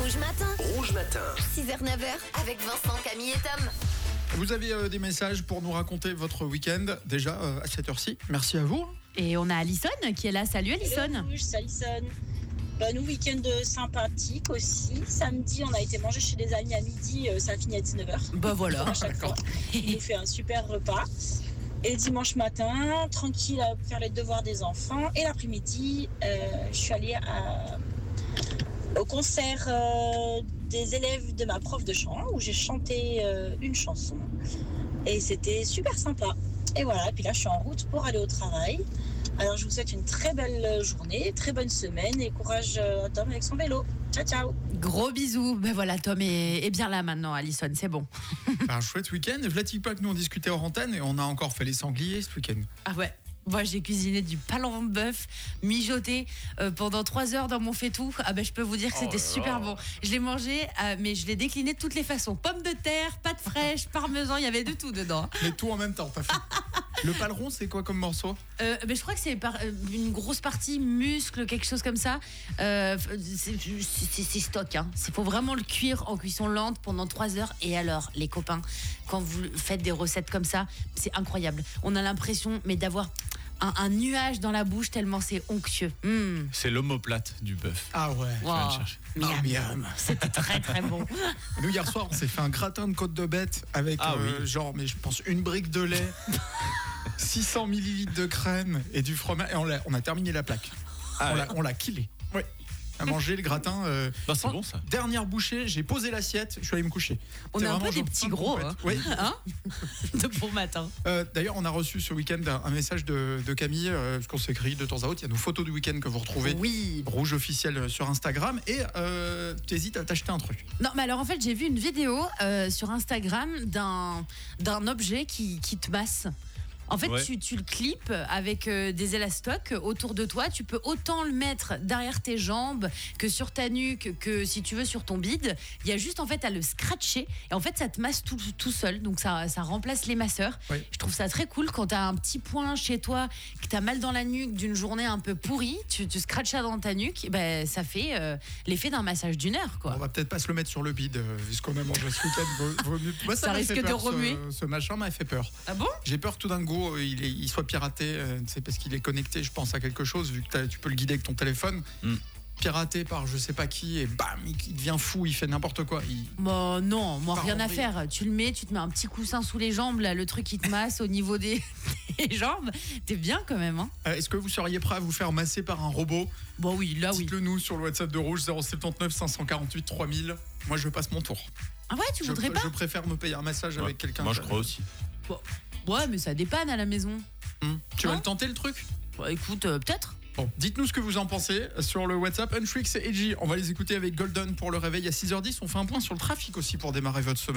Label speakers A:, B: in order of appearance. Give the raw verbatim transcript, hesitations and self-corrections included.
A: Rouge Matin.
B: Rouge Matin.
A: six heures neuf heures avec Vincent, Camille et Tom.
C: Vous avez euh, des messages pour nous raconter votre week-end déjà euh, à cette heure-ci. Merci à vous.
D: Et on a Alison qui est là. Salut Alison.
E: Hello, Rouge, c'est Alison. Bah, nous, week-end sympathique aussi. Samedi, on a été manger chez des amis à midi. Euh, ça a fini à dix-neuf heures.
D: Bah voilà.
E: À chaque fois. On nous fait un super repas. Et dimanche matin, tranquille à faire les devoirs des enfants. Et l'après-midi, euh, je suis allée à, au concert euh, des élèves de ma prof de chant où j'ai chanté euh, une chanson. Et c'était super sympa. Et voilà, et puis là, je suis en route pour aller au travail. Alors, je vous souhaite une très belle journée, très bonne semaine et courage à Tom avec son vélo. Ciao, ciao.
D: Gros bisous. Ben voilà, Tom est, est bien là maintenant, Alison, c'est bon.
C: Un chouette week-end. Vlatique pas que nous on discutait hors antenne et on a encore fait les sangliers ce week-end.
D: Ah ouais. Moi, j'ai cuisiné du palan de bœuf mijoté euh, pendant trois heures dans mon faitout. Ah ben, je peux vous dire que c'était
C: Oh là
D: super
C: là.
D: bon. Je l'ai mangé, euh, mais je l'ai décliné de toutes les façons. Pommes de terre, pâte fraîche, parmesan, il y avait de tout dedans.
C: Mais tout en même temps, t'as fait. Le paleron, c'est quoi comme morceau?
D: Euh, ben, je crois que c'est par, euh, une grosse partie muscle, quelque chose comme ça. Euh, c'est, c'est, c'est stock. Hein. Il faut vraiment le cuire en cuisson lente pendant trois heures. Et alors, les copains, quand vous faites des recettes comme ça, c'est incroyable. On a l'impression mais d'avoir un, un nuage dans la bouche tellement c'est onctueux. Mmh.
F: C'est l'omoplate du bœuf.
C: Ah ouais.
F: Je vais le chercher.
D: Miam.
C: Ah, miam.
D: C'était très très bon.
C: Nous hier soir, on s'est fait un gratin de côte de bête avec
F: Ah
C: euh,
F: oui.
C: genre, mais je pense une brique de lait, six cents millilitres de crème et du fromage. Et on, l'a, on a terminé la plaque.
F: Ah
C: on,
F: ouais.
C: l'a, on l'a killé. Ouais. À manger le gratin. Euh,
F: Bah, c'est bon, ça.
C: Dernière bouchée, j'ai posé l'assiette, je suis allé me coucher.
D: On
C: C'est
D: est un
C: vraiment
D: peu des
C: genre
D: petits
C: fin de
D: gros,
C: compète.
D: hein.
C: Oui.
D: Hein de bon matin.
C: Euh, d'ailleurs, on a reçu ce week-end un, un message de, de Camille, euh, parce qu'on s'écrit de temps à autre. Il y a nos photos du week-end que vous retrouvez.
D: Oui.
C: Rouge officiel sur Instagram. Et euh, t'hésites à t'acheter un truc.
D: Non, mais alors en fait, j'ai vu une vidéo euh, sur Instagram d'un, d'un objet qui, qui te masse. En fait,
F: Ouais.
D: tu, tu le clips avec euh, des élastocs autour de toi. Tu peux autant le mettre derrière tes jambes que sur ta nuque, que si tu veux sur ton bide. Il y a juste en fait à le scratcher. Et en fait, ça te masse tout, tout seul. Donc ça, ça remplace les masseurs.
C: Oui.
D: Je trouve ça très cool quand tu as un petit point chez toi, que tu as mal dans la nuque d'une journée un peu pourrie. Tu, tu scratches ça dans ta nuque. Et ben, ça fait euh, l'effet d'un massage d'une heure, quoi.
C: On va peut-être pas se le mettre sur le bide, euh, vu ce qu'on a mangé ce week-end. Vaut- vaut mieux- Moi, ça,
D: Ça
C: m'a
D: risque
C: fait
D: de
C: peur, ce-
D: remuer.
C: Ce, machin m'a fait peur.
D: Ah bon?
C: J'ai peur que tout d'un coup, euh, il, est- il soit piraté. euh, C'est parce qu'il est connecté, je pense, à quelque chose, vu que t'as- tu peux le guider avec ton téléphone.
F: Mm.
C: Piraté par je sais pas qui, et bam, il, il devient fou, il fait n'importe quoi. Il-
D: Bon, non, moi
C: Par
D: rien à
C: envie.
D: faire. Tu le mets, tu te mets un petit coussin sous les jambes, là, le truc qui te masse au niveau des, des jambes. T'es bien quand même, hein?
C: Euh, Est-ce que vous seriez prêt à vous faire masser par un robot?
D: Bon, oui, là, oui.
C: Dites-le nous sur le WhatsApp de Rouge zéro sept neuf cinq cent quarante-huit trois mille. Moi, je passe mon tour.
D: Ah ouais, tu
C: Je,
D: voudrais pas?
C: je préfère me payer un massage
F: Ouais.
C: avec quelqu'un.
F: Moi, je crois aussi.
D: Ouais, mais ça dépanne à la maison.
C: Hmm. Tu vas
D: Non.
C: le tenter le truc?
D: Bah, écoute, euh, peut-être.
C: Bon, dites-nous ce que vous en pensez sur le WhatsApp. Unfreaks et Edgy, on va les écouter avec Golden pour le réveil à six heures dix. On fait un point sur le trafic aussi pour démarrer votre semaine.